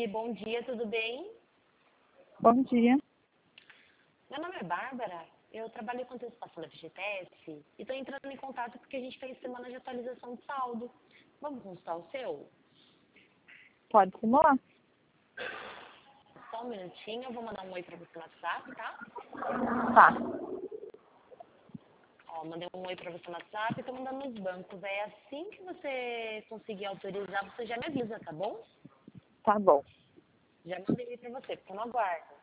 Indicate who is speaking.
Speaker 1: Oi, bom dia, tudo bem?
Speaker 2: Bom dia.
Speaker 1: Meu nome é Bárbara, eu trabalho com antecipação da FGTS e estou entrando em contato porque a gente fez semana de atualização de saldo. Vamos consultar o seu?
Speaker 2: Pode simular?
Speaker 1: Só um minutinho, eu vou mandar um oi para você no WhatsApp, tá?
Speaker 2: Tá.
Speaker 1: Ó, mandei um oi para você no WhatsApp e estou mandando nos bancos. É assim que você conseguir autorizar, você já me avisa, tá bom?
Speaker 2: Tá bom.
Speaker 1: Já mandei para você, fica no aguardo.